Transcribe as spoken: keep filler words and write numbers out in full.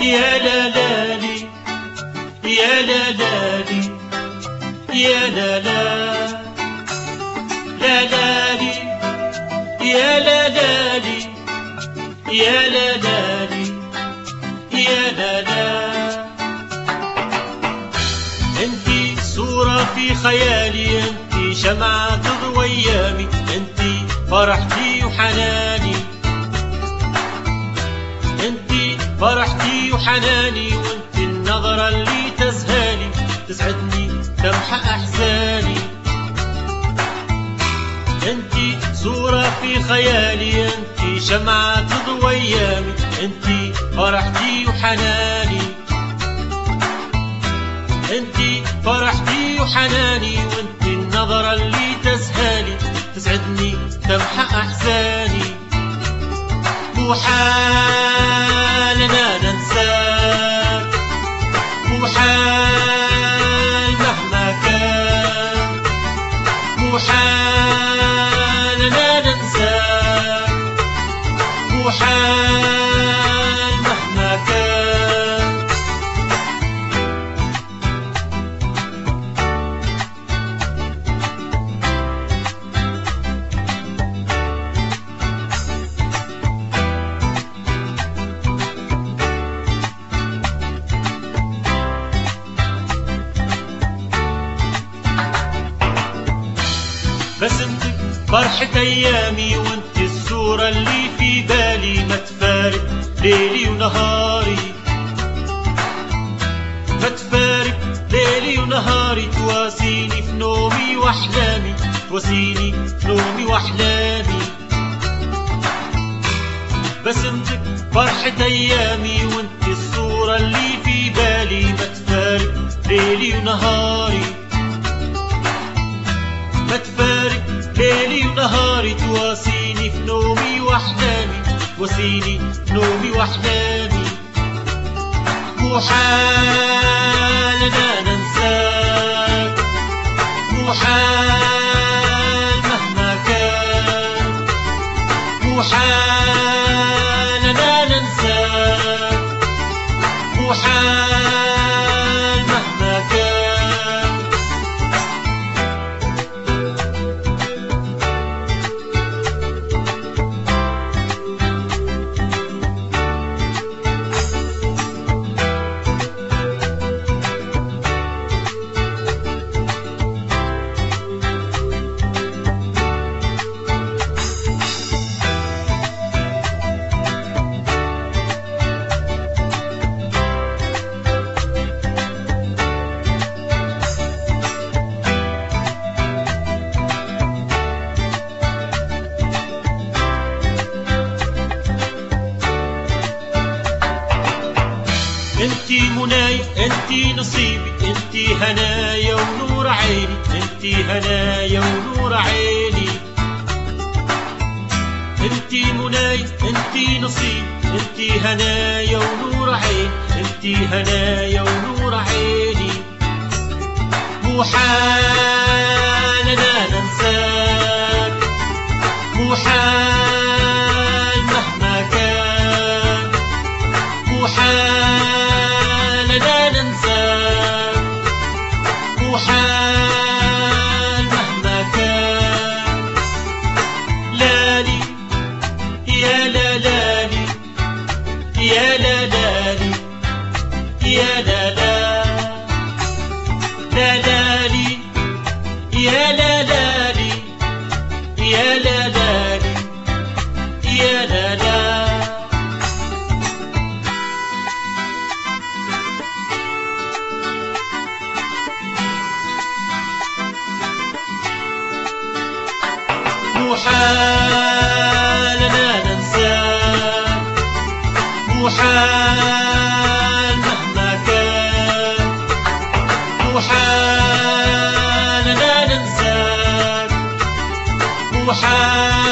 يا لا لا لي يا لا لا لي يا لا لا لا لا لي يا لا لا لي يا لا لا لي يا لا لا. انتي صورة في خيالي، انتي شمعة تضوي ايامي، انتي فرحتي وحناني، انتي فرحتي وحناني، وانتي النظرة اللي تزهالي تسعدني تمحى احزاني. انتي صورة في خيالي، انتي شمعة تضوي ايامي، انتي فرحتي وحناني، انتي فرحتي وحناني، وانتي النظرة اللي تزهالي تسعدني تمحى احزاني. مو حال انا ننساك، مو حال مهما كان، مو حال انا ننساك، مو حال مهما كان. بسمتك فرحة ايامي، وانت الصورة اللي في بالي، ما تفارق ليلي ونهاري، ما تفارق ليلي ونهاري، تواسيني في نومي واحلامي، تواسيني في نومي واحلامي. بسمتك فرحة ايامي، وانت الصورة اللي في بالي، ما تفارق ليلي ونهاري، ما تفارق ليلي ونهاري، تواسيني في نومي واحلامي، تواسيني في نومي واحلامي. مو حال انا ننساك، مو حال مهما كان، مو حال انا ننساك، مو حال مهما كان. انتي مناي، انتي نصيبي، انتي هنايا ونور عيني، انتي هنايا ونور عيني. انتي مناي، انتي نصيبي، انتي هنايا ونور عيني، انتي هنايا ونور عيني. مو حال انا ننساك، مو حال مهما كان، مو حال انا ننساك، مو حال مهما كان. لالي يا لا لالي يا لا لالي يا لا لا لا لالي يا لا لالي يا لا لالي يا لا لا. مو حال انا ننساك، مو حال مهما كان، مو حال انا ننساك، مو حال